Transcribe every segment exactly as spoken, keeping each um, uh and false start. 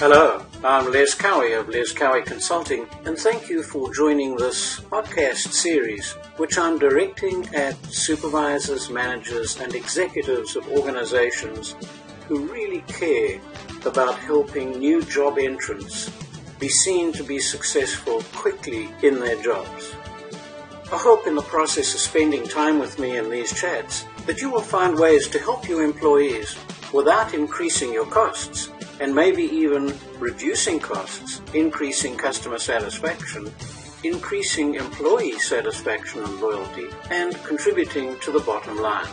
Hello, I'm Les Cowie of Les Cowie Consulting, and thank you for joining this podcast series, which I'm directing at supervisors, managers, and executives of organizations who really care about helping new job entrants be seen to be successful quickly in their jobs. I hope in the process of spending time with me in these chats that you will find ways to help your employees without increasing your costs, and maybe even reducing costs, increasing customer satisfaction, increasing employee satisfaction and loyalty, and contributing to the bottom line.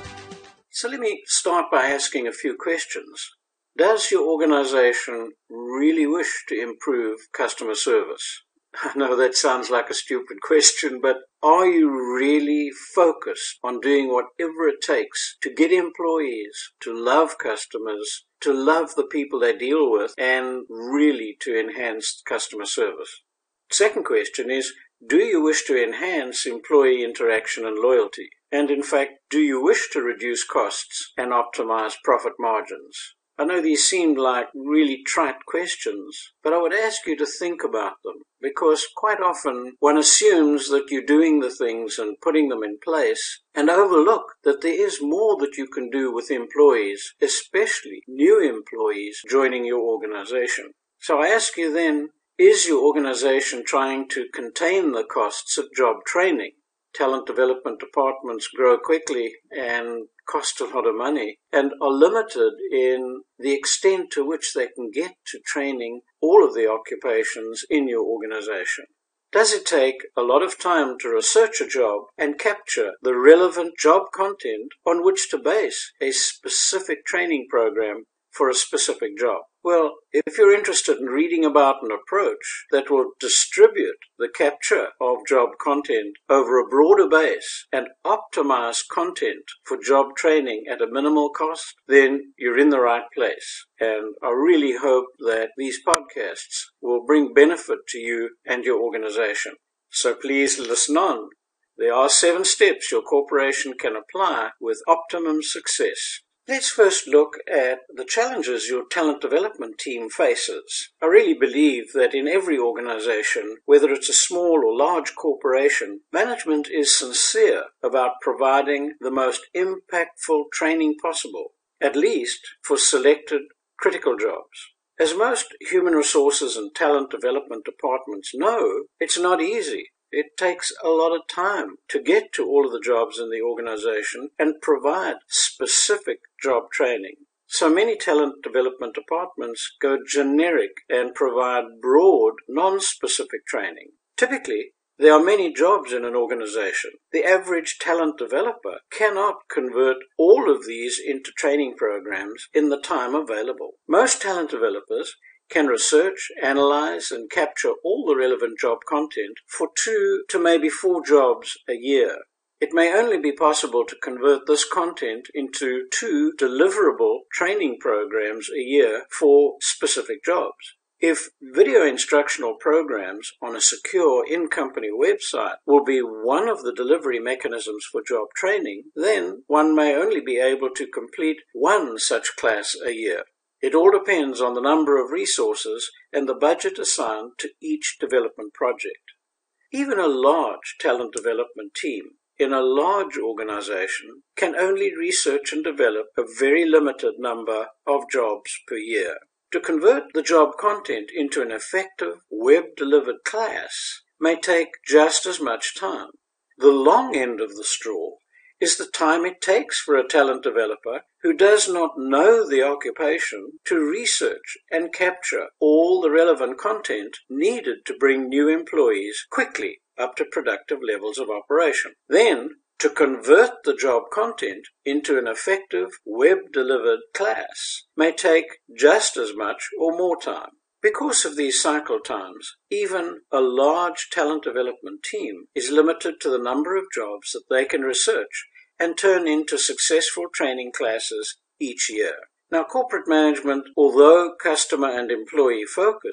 So let me start by asking a few questions. Does your organization really wish to improve customer service? I know that sounds like a stupid question, but are you really focused on doing whatever it takes to get employees to love customers, to love the people they deal with, and really to enhance customer service? Second question is, do you wish to enhance employee interaction and loyalty? And in fact, do you wish to reduce costs and optimize profit margins? I know these seemed like really trite questions, but I would ask you to think about them, because quite often one assumes that you're doing the things and putting them in place and overlook that there is more that you can do with employees, especially new employees joining your organization. So I ask you then, is your organization trying to contain the costs of job training? Talent development departments grow quickly and cost a lot of money and are limited in the extent to which they can get to training all of the occupations in your organization. Does it take a lot of time to research a job and capture the relevant job content on which to base a specific training program for a specific job? Well, if you're interested in reading about an approach that will distribute the capture of job content over a broader base and optimize content for job training at a minimal cost, then you're in the right place. And I really hope that these podcasts will bring benefit to you and your organization. So please listen on. There are seven steps your corporation can apply with optimum success. Let's first look at the challenges your talent development team faces. I really believe that in every organization, whether it's a small or large corporation, management is sincere about providing the most impactful training possible, at least for selected critical jobs. As most human resources and talent development departments know, it's not easy. It takes a lot of time to get to all of the jobs in the organization and provide specific job training. So many talent development departments go generic and provide broad, non-specific training. Typically, there are many jobs in an organization. The average talent developer cannot convert all of these into training programs in the time available. Most talent developers can research, analyze, and capture all the relevant job content for two to maybe four jobs a year. It may only be possible to convert this content into two deliverable training programs a year for specific jobs. If video instructional programs on a secure in-company website will be one of the delivery mechanisms for job training, then one may only be able to complete one such class a year. It all depends on the number of resources and the budget assigned to each development project. Even a large talent development team in a large organization can only research and develop a very limited number of jobs per year. To convert the job content into an effective web-delivered class may take just as much time. The long end of the straw is the time it takes for a talent developer who does not know the occupation to research and capture all the relevant content needed to bring new employees quickly up to productive levels of operation. Then, to convert the job content into an effective web-delivered class may take just as much or more time. Because of these cycle times, even a large talent development team is limited to the number of jobs that they can research and turn into successful training classes each year. Now, corporate management, although customer and employee focused,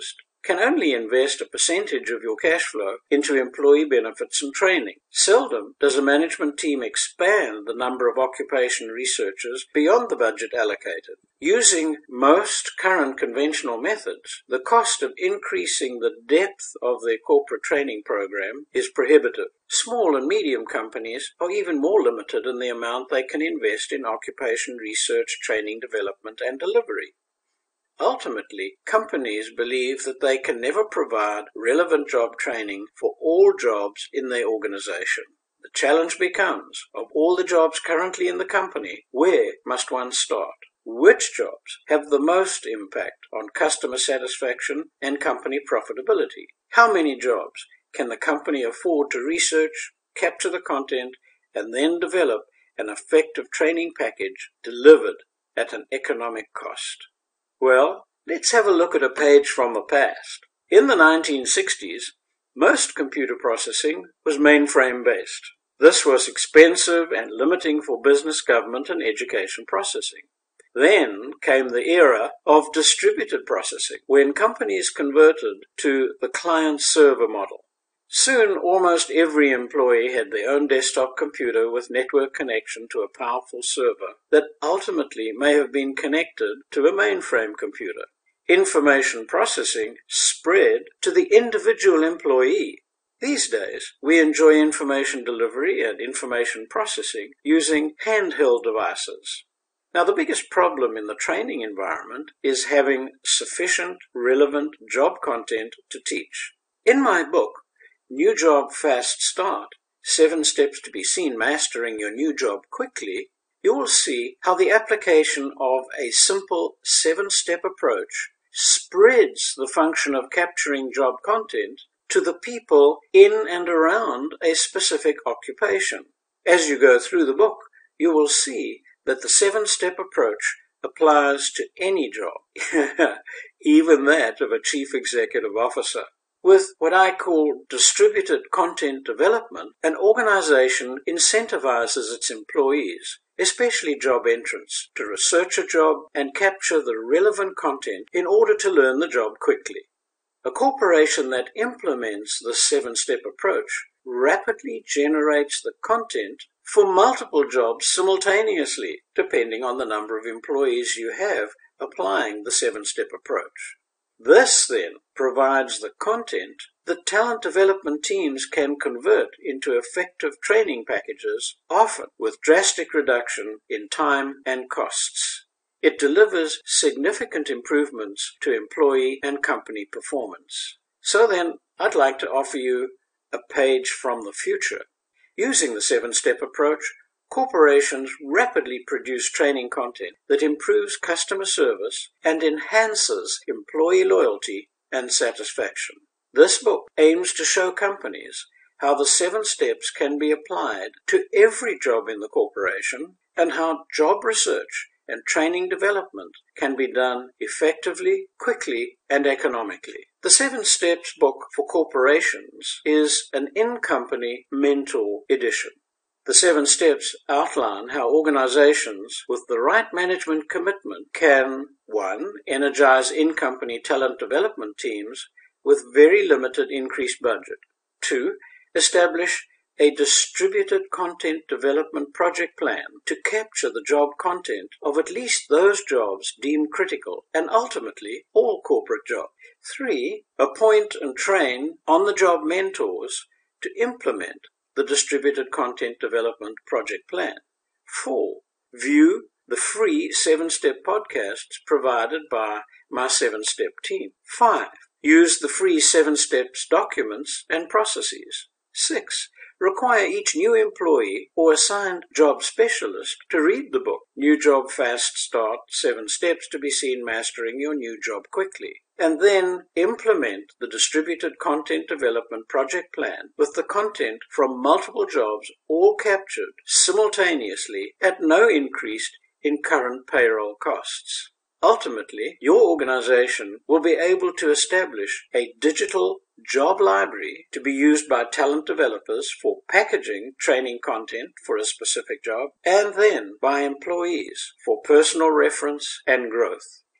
can only invest a percentage of your cash flow into employee benefits and training. Seldom does a management team expand the number of occupation researchers beyond the budget allocated. Using most current conventional methods, the cost of increasing the depth of their corporate training program is prohibitive. Small and medium companies are even more limited in the amount they can invest in occupation research, training, development, and delivery. Ultimately, companies believe that they can never provide relevant job training for all jobs in their organization. The challenge becomes, of all the jobs currently in the company, where must one start? Which jobs have the most impact on customer satisfaction and company profitability? How many jobs can the company afford to research, capture the content, and then develop an effective training package delivered at an economic cost? Well, let's have a look at a page from the past. In the nineteen sixties, most computer processing was mainframe-based. This was expensive and limiting for business, government, and education processing. Then came the era of distributed processing, when companies converted to the client-server model. Soon, almost every employee had their own desktop computer with network connection to a powerful server that ultimately may have been connected to a mainframe computer. Information processing spread to the individual employee. These days, we enjoy information delivery and information processing using handheld devices. Now, the biggest problem in the training environment is having sufficient, relevant job content to teach. In my book, New Job Fast Start, Seven Steps to be Seen Mastering Your New Job Quickly, you will see how the application of a simple seven-step approach spreads the function of capturing job content to the people in and around a specific occupation. As you go through the book, you will see that the seven-step approach applies to any job, even that of a chief executive officer. With what I call distributed content development, an organization incentivizes its employees, especially job entrants, to research a job and capture the relevant content in order to learn the job quickly. A corporation that implements the seven-step approach rapidly generates the content for multiple jobs simultaneously, depending on the number of employees you have applying the seven-step approach. This, then, provides the content that talent development teams can convert into effective training packages, often with drastic reduction in time and costs. It delivers significant improvements to employee and company performance. So then, I'd like to offer you a page from the future. Using the seven-step approach, corporations rapidly produce training content that improves customer service and enhances employee loyalty and satisfaction. This book aims to show companies how the seven steps can be applied to every job in the corporation and how job research and training development can be done effectively, quickly, and economically. The Seven Steps book for corporations is an in-company mentor edition. The seven steps outline how organizations with the right management commitment can, one, energize in-company talent development teams with very limited increased budget. Two, establish a distributed content development project plan to capture the job content of at least those jobs deemed critical and ultimately all corporate jobs. Three, appoint and train on-the-job mentors to implement the distributed content development project plan. Four, view the free seven-step podcasts provided by my seven-step team. Five, use the free seven steps documents and processes. Six, require each new employee or assigned job specialist to read the book, New Job Fast Start, Seven Steps to be Seen Mastering Your New Job Quickly, and then implement the distributed content development project plan with the content from multiple jobs all captured simultaneously at no increase in current payroll costs. Ultimately, your organization will be able to establish a digital job library to be used by talent developers for packaging training content for a specific job, and then by employees for personal reference and growth.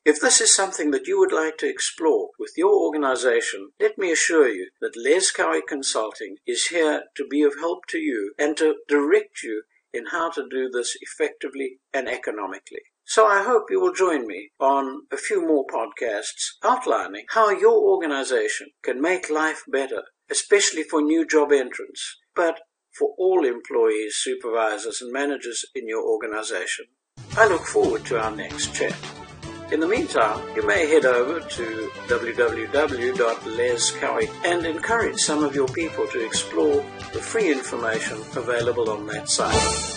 If this is something that you would like to explore with your organization, let me assure you that Les Cowie Consulting is here to be of help to you and to direct you in how to do this effectively and economically. So I hope you will join me on a few more podcasts outlining how your organization can make life better, especially for new job entrants, but for all employees, supervisors, and managers in your organization. I look forward to our next chat. In the meantime, you may head over to w w w dot les cowie and encourage some of your people to explore the free information available on that site.